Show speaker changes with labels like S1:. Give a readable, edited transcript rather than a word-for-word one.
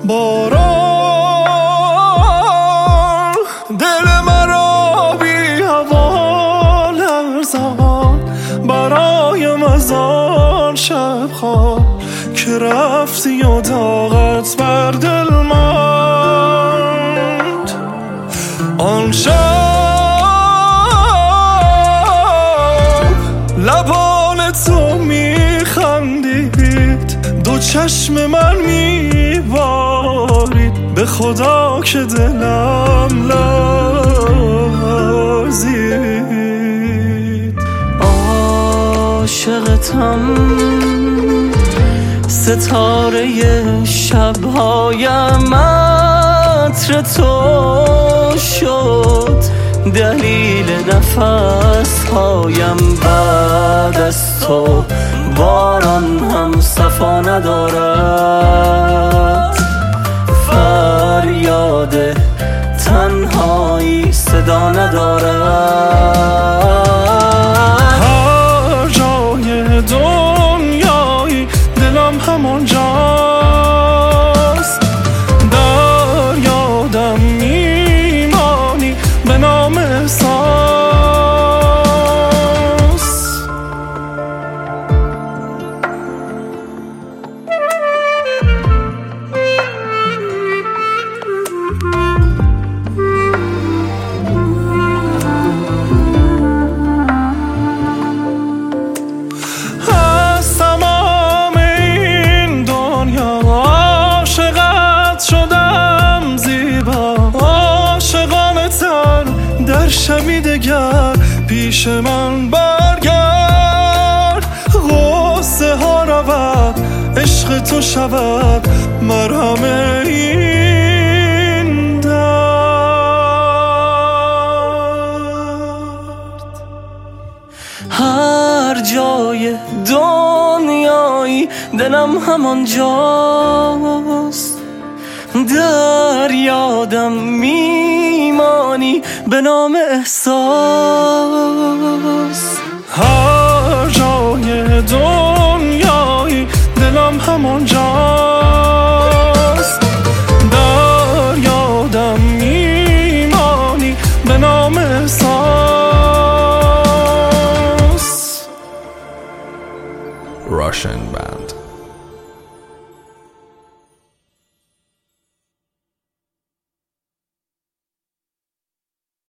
S1: باران دل مرا بی هوا لرزان، برایم از آن شب خواب که رفتی و طاقت بر دل ماند. آن شب لبان تو میخندید، دو چشم من میبارید، به خدا که دلم لرزید.
S2: عاشقتم ستاره شبهایم عطر تو شد، دلیل نفسهایم بعد از تو. باران هم صفا ندارد، فریاد تنهایی صدا ندارد.
S1: هر جای دنیایی دلم همانجاست، در یادم میمانی به نام احساس. از تمام این دنیا عاشقت شدم زیبا، عاشقانه تر در شبی دگر پیش من برگرد. غصه ها رود عشق تو شود مرهم این درد.
S2: هر جای دنیایی دلم همانجاست، در یادم میمانی به نام احساس.
S1: هر جای دنیایی دلم همانجاست،